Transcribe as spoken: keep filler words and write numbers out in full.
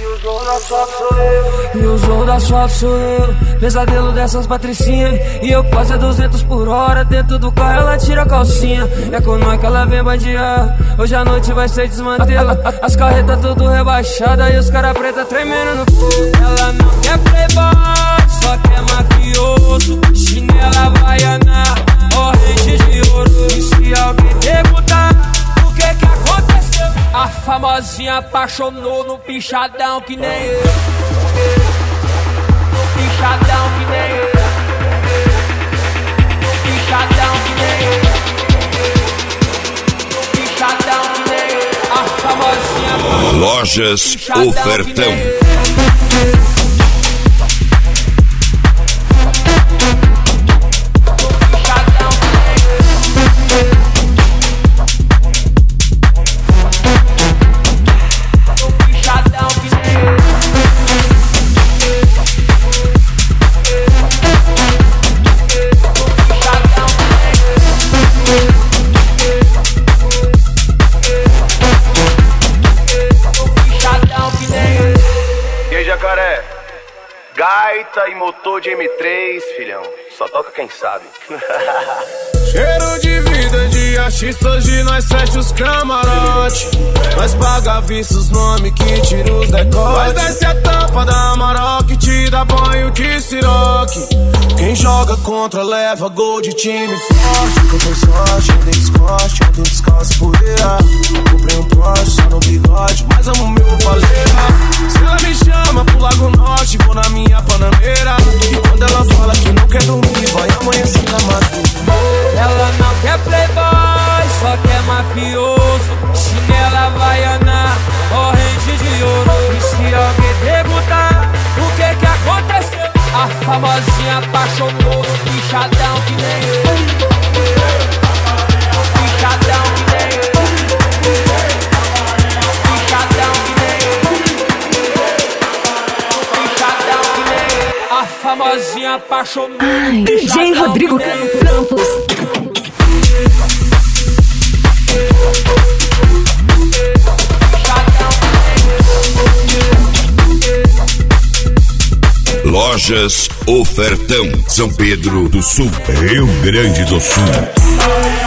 E o João da Suave sou eu. E o João da Suave sou eu. Pesadelo dessas patricinhas. E eu passo a duzentos por hora. Dentro do carro ela tira a calcinha. É com nós que ela vem bandear. Hoje a noite vai ser desmantelo. As carretas tudo rebaixadas. E os cara preta tremendo no fogo. Ela não quer playboy, só quer mafioso. Chinela havaiana, corrente de ouro. E se alguém perguntar o que que aconteceu, a famosinha apaixonou no pichadão que nem eu. No pichadão que nem eu. No pichadão que nem eu. No pichadão que nem eu. A famosinha Lojas Ofertão. Gaita e motor de M três, filhão. Só toca quem sabe. Cheiro de vida de artista, hoje nós fecha os camarote. Nós paga vista os nomes que tira os decotes. Nós desce a tampa da Amarok que te dá banho de siroque. Quem joga contra leva gol de time forte. Que eu tô sorte, eu dei descoste, eu dei descalço poeira. Comprei um Porsche só no bigode, mas amo meu paleira. Se ela me chama pro Lago Norte, vou na minha Panameira. E quando ela fala que não quer dormir, vai amanhecer na madrugada. Ela não quer playboy, só quer mafioso. Chinela havaiana, corrente de ouro. E se alguém perguntar o que que aconteceu, a famosinha apaixonou no pichadão que nem eu. Pichadão que nem eu. Pichadão que nem eu. Pichadão que nem eu. A famosinha apaixonou. Ai, D J Rodrigo Campos. Lojas Ofertão, São Pedro do Sul, Rio Grande do Sul.